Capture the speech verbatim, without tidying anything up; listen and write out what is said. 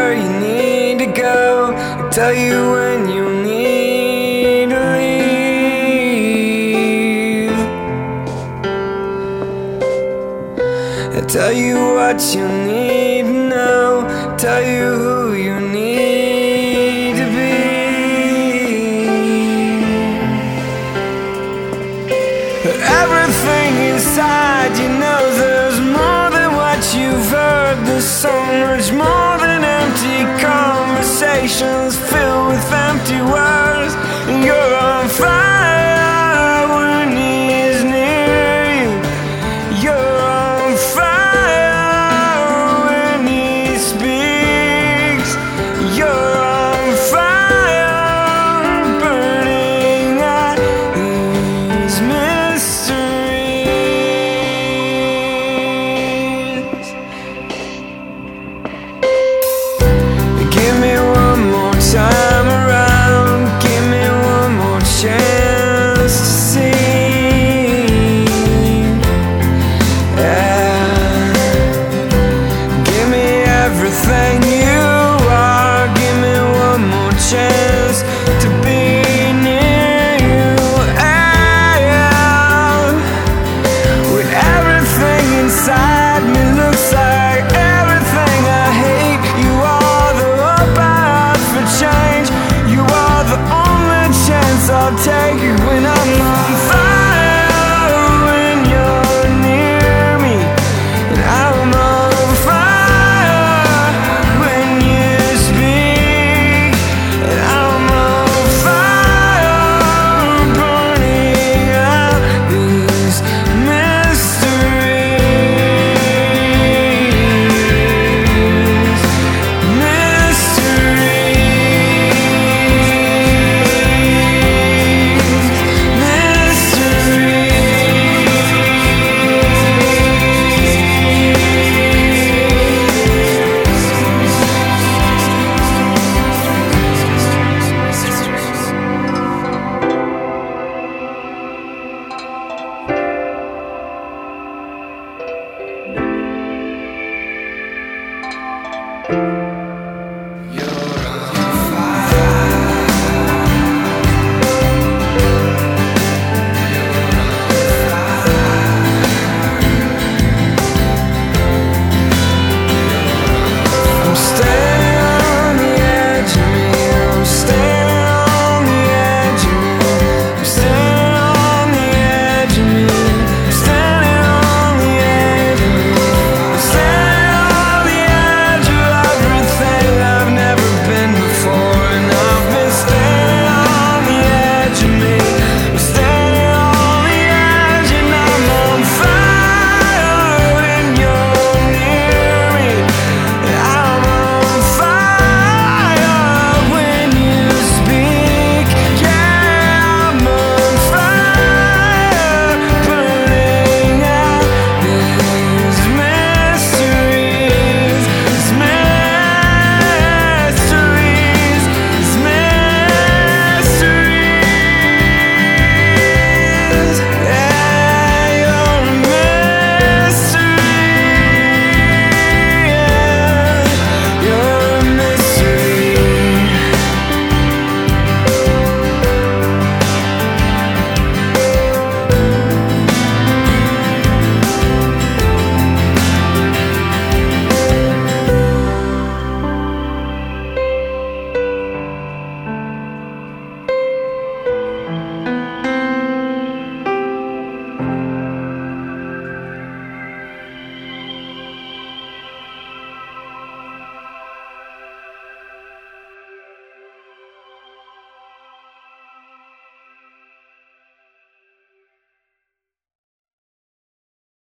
where you need to go, I tell you when you need to leave. I tell you what you need to know, I tell you who you need to be. Everything inside you knows there's more than what you've heard. There's so much more than empty conversations filled with empty words. And you're on fire when he's near you. You're on fire when he speaks. You're on fire, burning out these mysteries. Give me one more time.